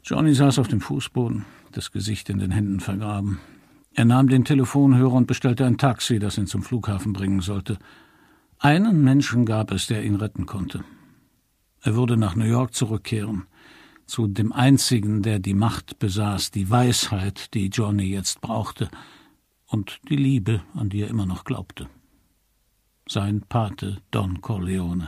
Johnny saß auf dem Fußboden, das Gesicht in den Händen vergraben. Er nahm den Telefonhörer und bestellte ein Taxi, das ihn zum Flughafen bringen sollte. Einen Menschen gab es, der ihn retten konnte. Er würde nach New York zurückkehren, zu dem Einzigen, der die Macht besaß, die Weisheit, die Johnny jetzt brauchte, und die Liebe, an die er immer noch glaubte. Sein Pate Don Corleone.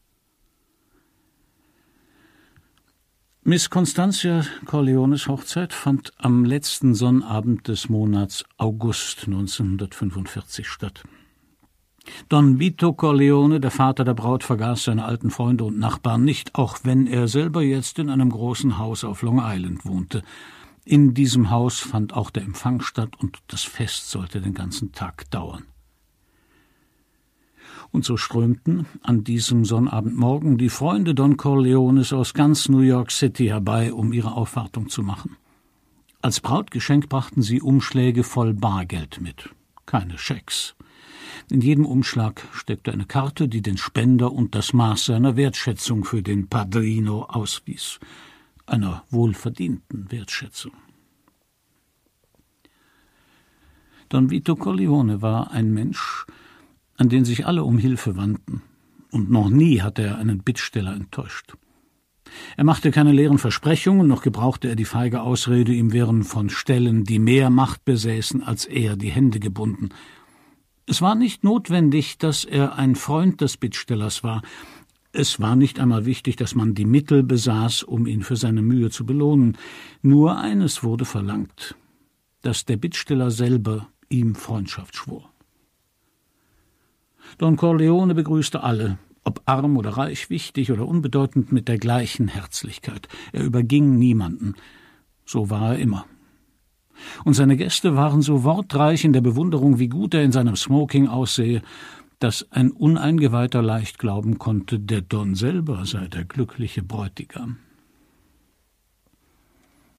Miss Constantia Corleones Hochzeit fand am letzten Sonnabend des Monats August 1945 statt. Don Vito Corleone, der Vater der Braut, vergaß seine alten Freunde und Nachbarn nicht, auch wenn er selber jetzt in einem großen Haus auf Long Island wohnte. In diesem Haus fand auch der Empfang statt und das Fest sollte den ganzen Tag dauern. Und so strömten an diesem Sonnabendmorgen die Freunde Don Corleones aus ganz New York City herbei, um ihre Aufwartung zu machen. Als Brautgeschenk brachten sie Umschläge voll Bargeld mit, keine Schecks. In jedem Umschlag steckte eine Karte, die den Spender und das Maß seiner Wertschätzung für den Padrino auswies, einer wohlverdienten Wertschätzung. Don Vito Corleone war ein Mensch, an den sich alle um Hilfe wandten, und noch nie hatte er einen Bittsteller enttäuscht. Er machte keine leeren Versprechungen, noch gebrauchte er die feige Ausrede, ihm wären von Stellen, die mehr Macht besäßen als er, die Hände gebunden. Es war nicht notwendig, dass er ein Freund des Bittstellers war. Es war nicht einmal wichtig, dass man die Mittel besaß, um ihn für seine Mühe zu belohnen. Nur eines wurde verlangt, dass der Bittsteller selber ihm Freundschaft schwor. Don Corleone begrüßte alle, ob arm oder reich, wichtig oder unbedeutend, mit der gleichen Herzlichkeit. Er überging niemanden. So war er immer. Und seine Gäste waren so wortreich in der Bewunderung, wie gut er in seinem Smoking aussehe, dass ein Uneingeweihter leicht glauben konnte, der Don selber sei der glückliche Bräutigam.